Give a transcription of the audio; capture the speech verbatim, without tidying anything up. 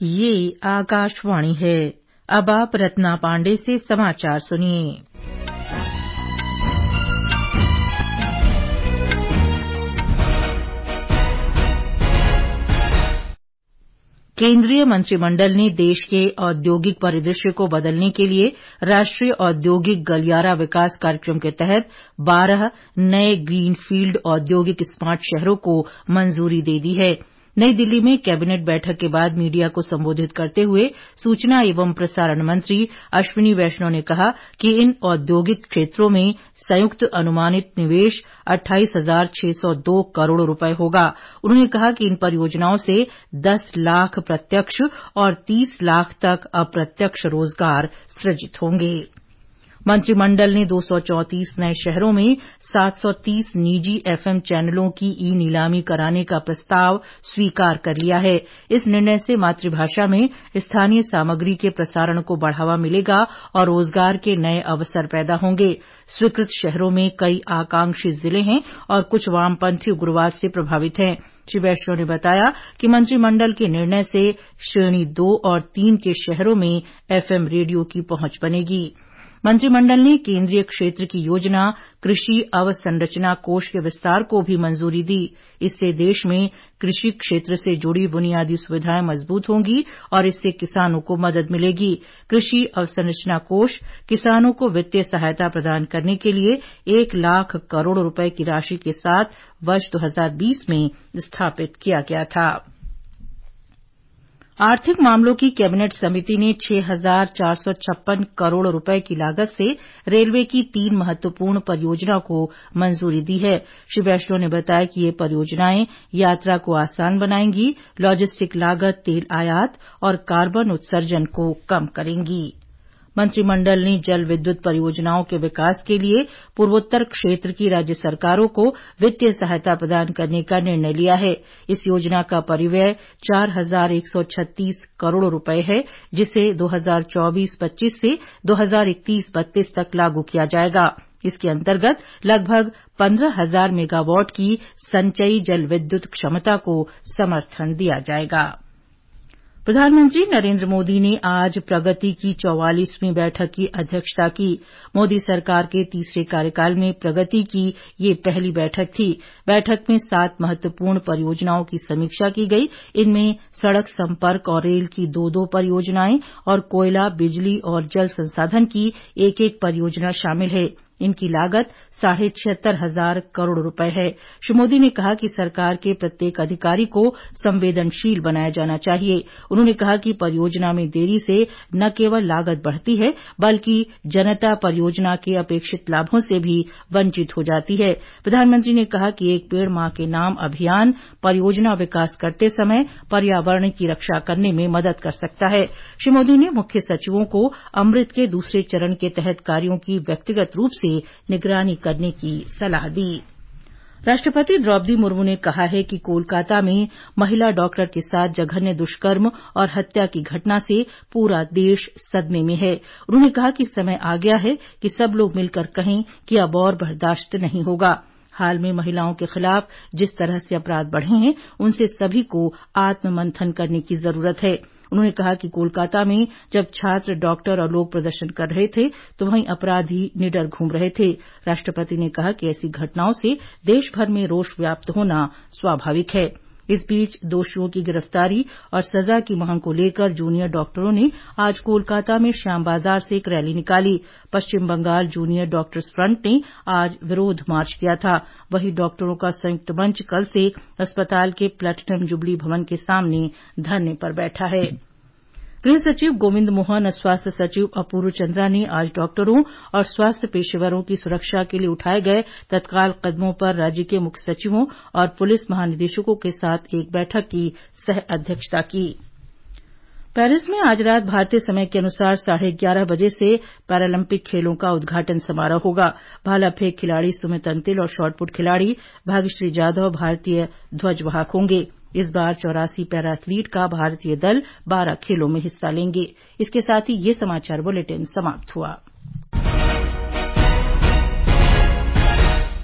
ये आकाशवाणी है। अब आप रत्ना पांडे से समाचार सुनिए। केंद्रीय मंत्रिमंडल ने देश के औद्योगिक परिदृश्य को बदलने के लिए राष्ट्रीय औद्योगिक गलियारा विकास कार्यक्रम के तहत बारह नए ग्रीनफील्ड औद्योगिक स्मार्ट शहरों को मंजूरी दे दी है। नई दिल्ली में कैबिनेट बैठक के बाद मीडिया को संबोधित करते हुए सूचना एवं प्रसारण मंत्री अश्विनी वैष्णव ने कहा कि इन औद्योगिक क्षेत्रों में संयुक्त अनुमानित निवेश अट्ठाईस हजार छह सौ दो करोड़ रुपए होगा। उन्होंने कहा कि इन परियोजनाओं से दस लाख प्रत्यक्ष और तीस लाख तक अप्रत्यक्ष रोजगार सृजित होंगे। मंत्रिमंडल ने दो सौ चौंतीस नए शहरों में सात सौ तीस निजी एफएम चैनलों की ई नीलामी कराने का प्रस्ताव स्वीकार कर लिया है। इस निर्णय से मातृभाषा में स्थानीय सामग्री के प्रसारण को बढ़ावा मिलेगा और रोजगार के नए अवसर पैदा होंगे। स्वीकृत शहरों में कई आकांक्षी जिले हैं और कुछ वामपंथी उग्रवाद से प्रभावित हैं। श्री वैष्णव ने बताया कि मंत्रिमंडल के निर्णय से श्रेणी दो और तीन के शहरों में एफएम रेडियो की पहुंच बनेगी। मंत्रिमंडल ने केंद्रीय क्षेत्र की योजना कृषि अवसंरचना कोष के विस्तार को भी मंजूरी दी। इससे देश में कृषि क्षेत्र से जुड़ी बुनियादी सुविधाएं मजबूत होंगी और इससे किसानों को मदद मिलेगी। कृषि अवसंरचना कोष किसानों को वित्तीय सहायता प्रदान करने के लिए एक लाख करोड़ रुपए की राशि के साथ वर्ष दो हजार बीस में स्थापित किया गया था। आर्थिक मामलों की कैबिनेट समिति ने छह हजार चार सौ छप्पन करोड़ रुपए की लागत से रेलवे की तीन महत्वपूर्ण परियोजनाओं को मंजूरी दी है। श्री वैष्णव ने बताया कि ये परियोजनाएं यात्रा को आसान बनाएंगी, लॉजिस्टिक लागत, तेल आयात और कार्बन उत्सर्जन को कम करेंगी। मंत्रिमंडल ने जल विद्युत परियोजनाओं के विकास के लिए पूर्वोत्तर क्षेत्र की राज्य सरकारों को वित्तीय सहायता प्रदान करने का निर्णय लिया है। इस योजना का परिव्यय चार हजार एक सौ छत्तीस करोड़ रुपए है, जिसे दो हजार चौबीस पच्चीस से दो हजार इकतीस बत्तीस तक लागू किया जाएगा। इसके अंतर्गत लगभग पंद्रह हजार मेगावाट की संचयी जल विद्युत क्षमता को समर्थन दिया जाएगा। प्रधानमंत्री नरेंद्र मोदी ने आज प्रगति की चौवालीसवीं बैठक की अध्यक्षता की। मोदी सरकार के तीसरे कार्यकाल में प्रगति की ये पहली बैठक थी। बैठक में सात महत्वपूर्ण परियोजनाओं की समीक्षा की गई। इनमें सड़क संपर्क और रेल की दो दो परियोजनाएं और कोयला, बिजली और जल संसाधन की एक एक परियोजना शामिल है। इनकी लागत साढ़े छिहत्तर हजार करोड़ रुपए है। श्री मोदी ने कहा कि सरकार के प्रत्येक अधिकारी को संवेदनशील बनाया जाना चाहिए। उन्होंने कहा कि परियोजना में देरी से न केवल लागत बढ़ती है, बल्कि जनता परियोजना के अपेक्षित लाभों से भी वंचित हो जाती है। प्रधानमंत्री ने कहा कि एक पेड़ मां के नाम अभियान परियोजना विकास करते समय पर्यावरण की रक्षा करने में मदद कर सकता है। श्री मोदी ने मुख्य सचिवों को अमृत के दूसरे चरण के तहत कार्यों की व्यक्तिगत रूप से निगरानी करने की सलाह दी। राष्ट्रपति द्रौपदी मुर्मू ने कहा है कि कोलकाता में महिला डॉक्टर के साथ जघन्य दुष्कर्म और हत्या की घटना से पूरा देश सदमे में है। उन्होंने कहा कि समय आ गया है कि सब लोग मिलकर कहें कि अब और बर्दाश्त नहीं होगा। हाल में महिलाओं के खिलाफ जिस तरह से अपराध बढ़े हैं, उनसे सभी को आत्ममंथन करने की जरूरत है। उन्होंने कहा कि कोलकाता में जब छात्र, डॉक्टर और लोग प्रदर्शन कर रहे थे तो वहीं अपराधी निडर घूम रहे थे। राष्ट्रपति ने कहा कि ऐसी घटनाओं से देश भर में रोष व्याप्त होना स्वाभाविक है। इस बीच दोषियों की गिरफ्तारी और सजा की मांग को लेकर जूनियर डॉक्टरों ने आज कोलकाता में श्याम बाजार से एक रैली निकाली। Paschim Bangal junior doctors front ने आज विरोध मार्च किया था। वहीं डॉक्टरों का संयुक्त मंच कल से अस्पताल के प्लेटिनम जुबली भवन के सामने धरने पर बैठा है। गृह सचिव गोविंद मोहन और स्वास्थ्य सचिव अपूर्व चंद्रा ने आज डॉक्टरों और स्वास्थ्य पेशेवरों की सुरक्षा के लिए उठाए गए तत्काल कदमों पर राज्य के मुख्य सचिवों और पुलिस महानिदेशकों के साथ एक बैठक की सह अध्यक्षता की। पेरिस में आज रात भारतीय समय के अनुसार साढ़े ग्यारह बजे से पैरालंपिक खेलों का उद्घाटन समारोह होगा। भाला फेंक खिलाड़ी सुमित अंतिल और शॉटपुट खिलाड़ी भाग्यश्री जाधव भारतीय ध्वजवाहक होंगे। इस बार चौरासी पैरा एथलीट का भारतीय दल बारह खेलों में हिस्सा लेंगे। इसके साथ ही ये समाचार बुलेटिन समाप्त हुआ।